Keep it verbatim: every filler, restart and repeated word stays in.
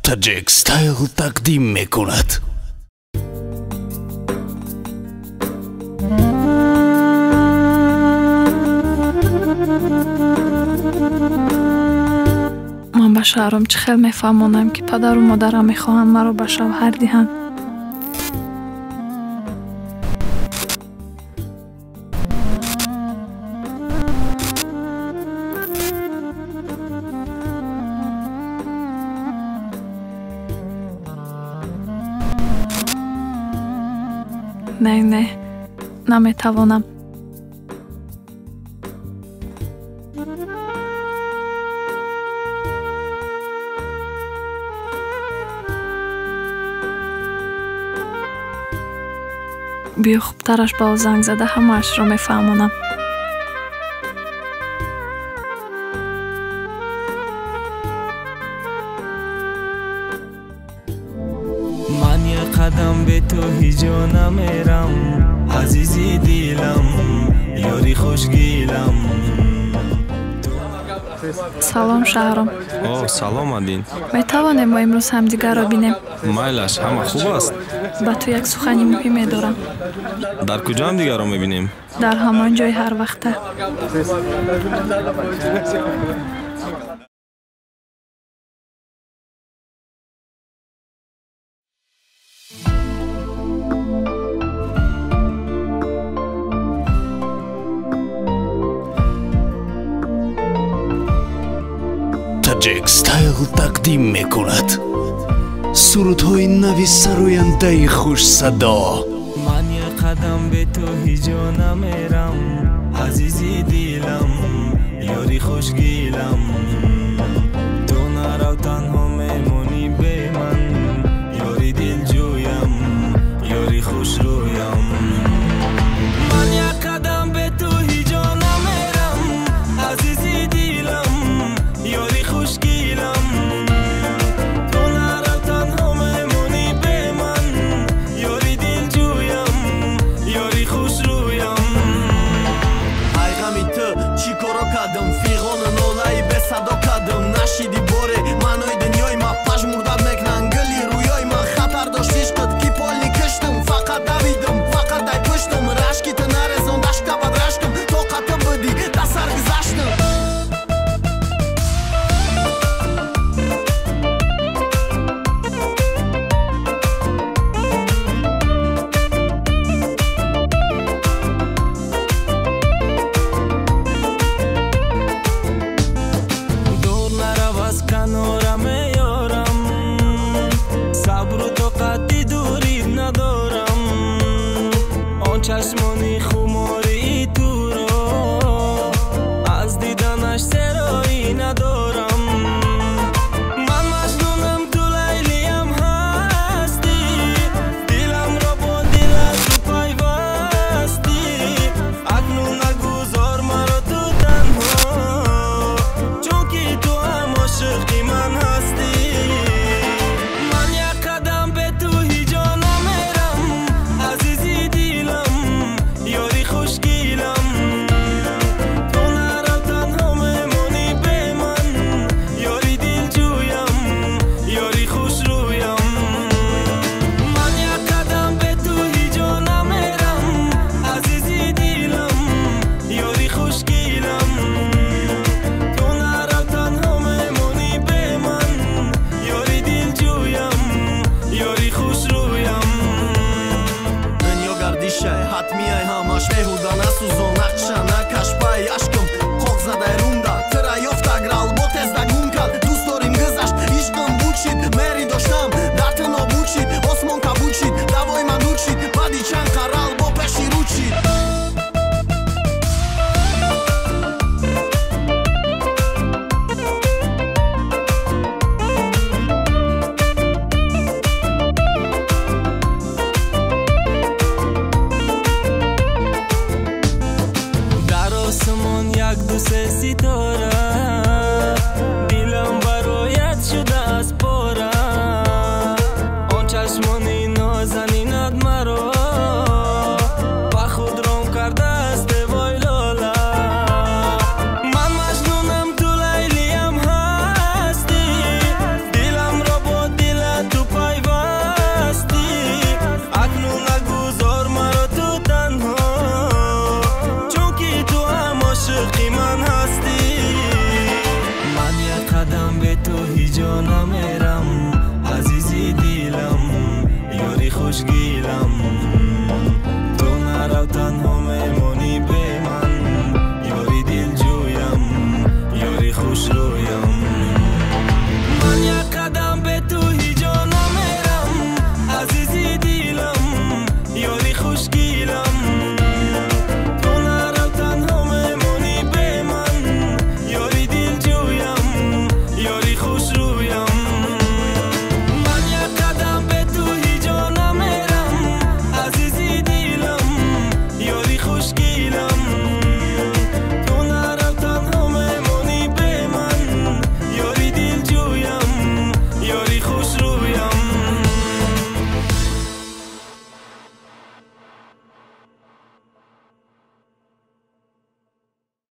تاجیک ستایل تقدیم میکند. من به شوهرم چه خیلی میفهمونم که پدر و مادرم میخواهند مرا به شوهر دهند. نه نه نمیتوانم. بیا خوبترش با زنگ زده همه‌اش را میفهمونم. من یه قدم به تو هیجا نمیرم، عزیزی دیلم، یاری خوشگیلم. سلام شهرام. اوه سلام آدین. میتوانیم ما امروز همدیگر را بینیم؟ مایلش همه خوب است. با تو یک سخنی مهم دارم. در کجا هم دیگر را میبینیم؟ در همان جای هر وقته. تاجیک ستایل تقدیم میکند. سرودهای نوی سراینده خوش صدا. من یه قدم به تو هیجا نمیرم، عزیزی دیلم، یاری خوشگیلم.